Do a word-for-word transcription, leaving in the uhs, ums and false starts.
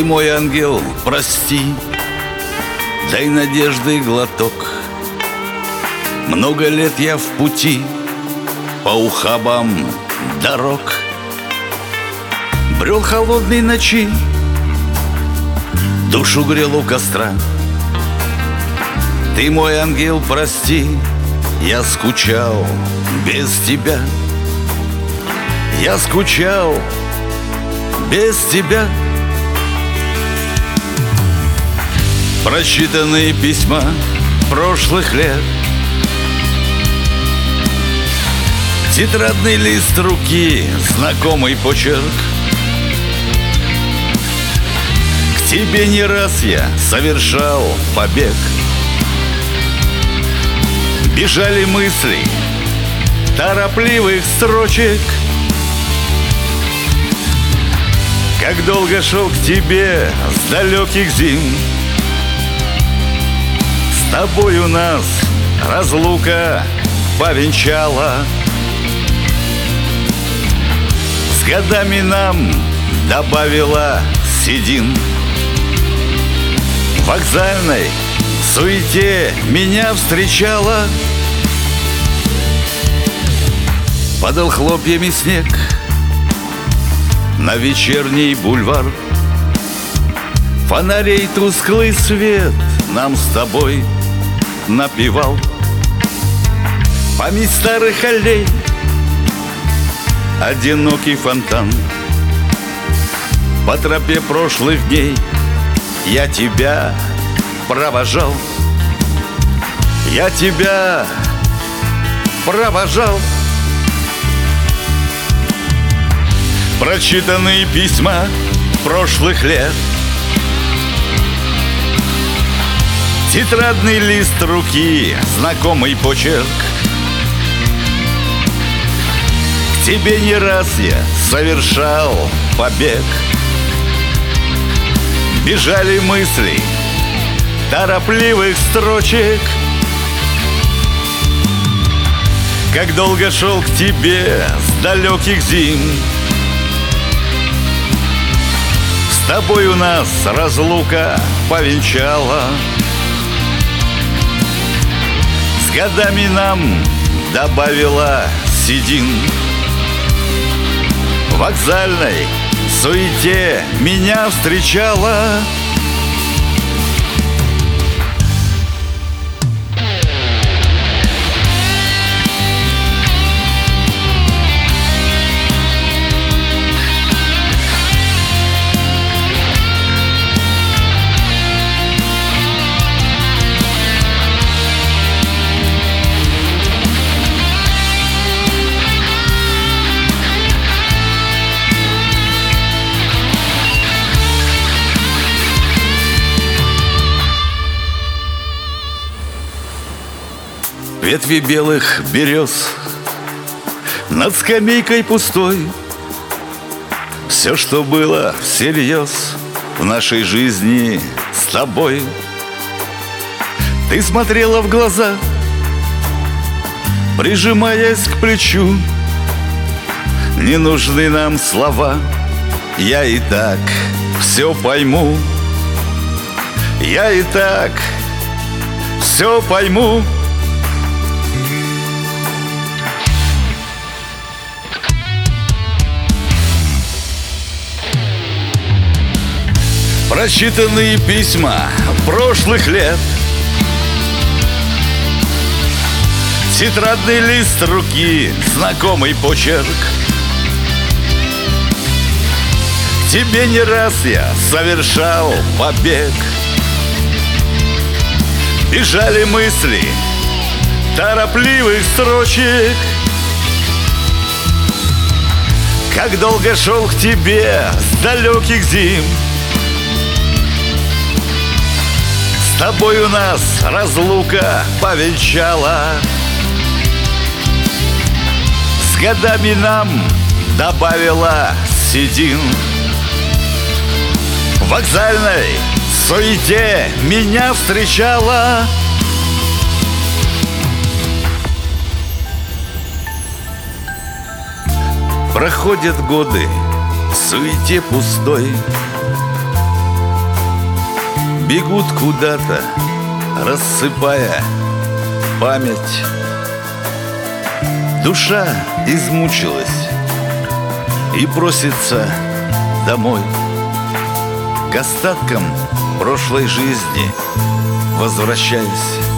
мой ангел, прости, дай надежды глоток. Много лет я в пути по ухабам дорог, брел холодной ночи, душу грел у костра. Ты, мой ангел, прости, я скучал без тебя. Я скучал без тебя. Прочитанные письма прошлых лет, тетрадный лист руки, знакомый почерк. К тебе не раз я совершал побег. Бежали мысли торопливых строчек. Как долго шел к тебе с далеких зим, с тобой у нас разлука повенчала. С годами нам добавила седин. В вокзальной суете меня встречала. Падал хлопьями снег на вечерний бульвар. Фонарей тусклый свет нам с тобой напевал. Память старых аллей, одинокий фонтан. По тропе прошлых дней я тебя провожал. Я тебя провожал. Прочитанные письма прошлых лет, тетрадный лист руки, знакомый почерк. К тебе не раз я совершал побег. Бежали мысли торопливых строчек. Как долго шел к тебе с далеких зим, с тобой у нас разлука повенчала. С годами нам добавила седин. В вокзальной суете меня встречала. Ветви белых берез над скамейкой пустой. Все, что было всерьез в нашей жизни с тобой. Ты смотрела в глаза, прижимаясь к плечу. Не нужны нам слова, я и так все пойму. Я и так все пойму. Прочитанные письма прошлых лет, тетрадный лист руки, знакомый почерк. К тебе не раз я совершал побег. Бежали мысли торопливых строчек. Как долго шел к тебе с далеких зим, с тобой у нас разлука повенчала. С годами нам добавила седин. В вокзальной суете меня встречала. Проходят годы в суете пустой. бегут куда-то, рассыпая память. Душа измучилась и просится домой, к остаткам прошлой жизни возвращаюсь.